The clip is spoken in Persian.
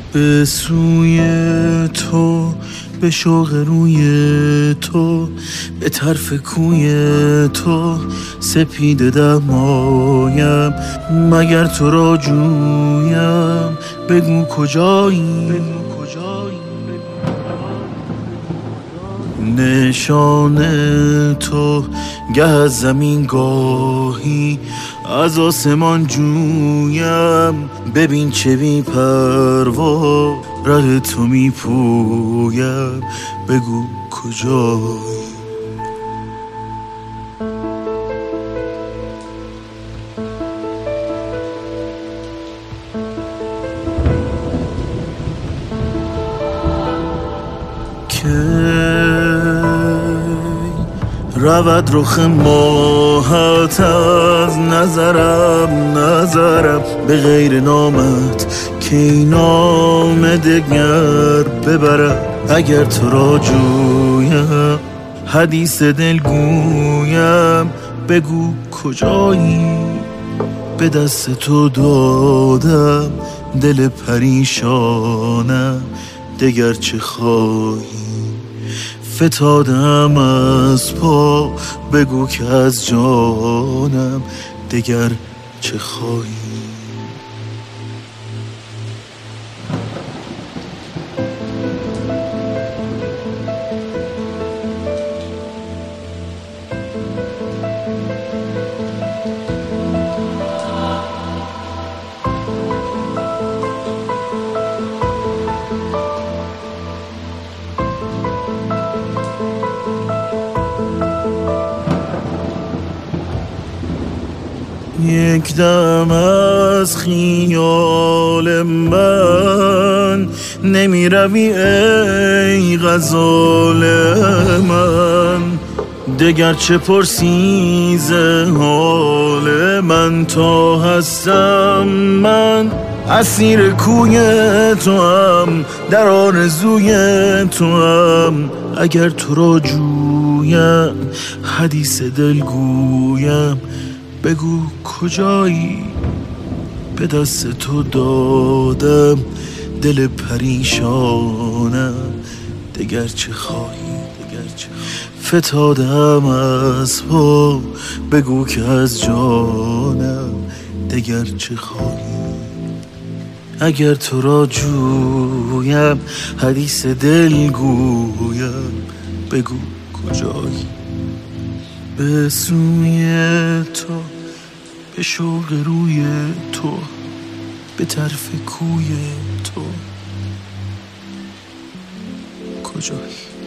به سوی تو، به شوق روی تو، به طرف کوی تو سپیده دمایم. مگر تو را جویم، بگو کجایی؟ نشان تو گه از زمین گاهی از آسمان جویم. ببین چه بی پروا ره تو می پویم، بگو کجایی؟ رود رخ ماهت از نظرم به غیر نامت که این نام دگر ببرم. اگر تو را جویم، حدیث دل گویم، بگو کجایی؟ به دست تو دادم دل پریشانم، دگر چه خواهی؟ فتادم از پا، بگو که از جانم دگر چه خواهی؟ یک دم از خیال من نمی روی ای غزال من. دگر چه پرسی ز حال من؟ تا هستم من اسیر کوی تو هم، در آرزوی تو هم. اگر تو را جویم، حدیث دل گویم، بگو کجایی؟ به دست تو دادم دل پریشانم، دگر چه خواهی؟ فتادم از پا، بگو که از جانم دگر چه خواهی؟ اگر تو را جویم، حدیث دل گویم، بگو کجایی؟ به سوی تو، به شوق روی تو، به طرف کوی تو، کجایی؟